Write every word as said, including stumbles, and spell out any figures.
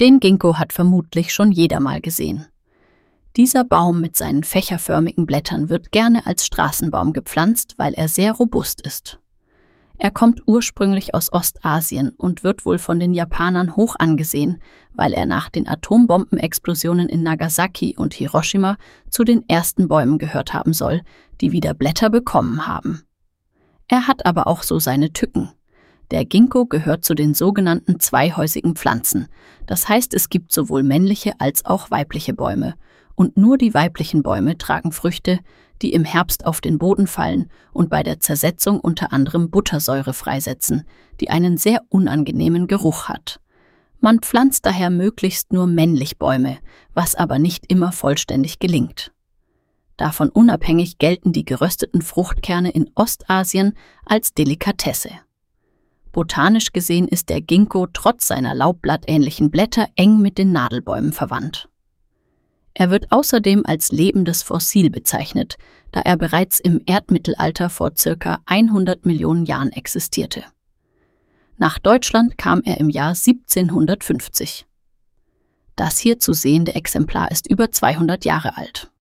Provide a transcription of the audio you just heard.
Den Ginkgo hat vermutlich schon jeder mal gesehen. Dieser Baum mit seinen fächerförmigen Blättern wird gerne als Straßenbaum gepflanzt, weil er sehr robust ist. Er kommt ursprünglich aus Ostasien und wird wohl von den Japanern hoch angesehen, weil er nach den Atombombenexplosionen in Nagasaki und Hiroshima zu den ersten Bäumen gehört haben soll, die wieder Blätter bekommen haben. Er hat aber auch so seine Tücken. Der Ginkgo gehört zu den sogenannten zweihäusigen Pflanzen. Das heißt, es gibt sowohl männliche als auch weibliche Bäume. Und nur die weiblichen Bäume tragen Früchte, die im Herbst auf den Boden fallen und bei der Zersetzung unter anderem Buttersäure freisetzen, die einen sehr unangenehmen Geruch hat. Man pflanzt daher möglichst nur männlich Bäume, was aber nicht immer vollständig gelingt. Davon unabhängig gelten die gerösteten Fruchtkerne in Ostasien als Delikatesse. Botanisch gesehen ist der Ginkgo trotz seiner laubblattähnlichen Blätter eng mit den Nadelbäumen verwandt. Er wird außerdem als lebendes Fossil bezeichnet, da er bereits im Erdmittelalter vor circa hundert Millionen Jahren existierte. Nach Deutschland kam er im Jahr siebzehnhundertfünfzig. Das hier zu sehende Exemplar ist über zweihundert Jahre alt.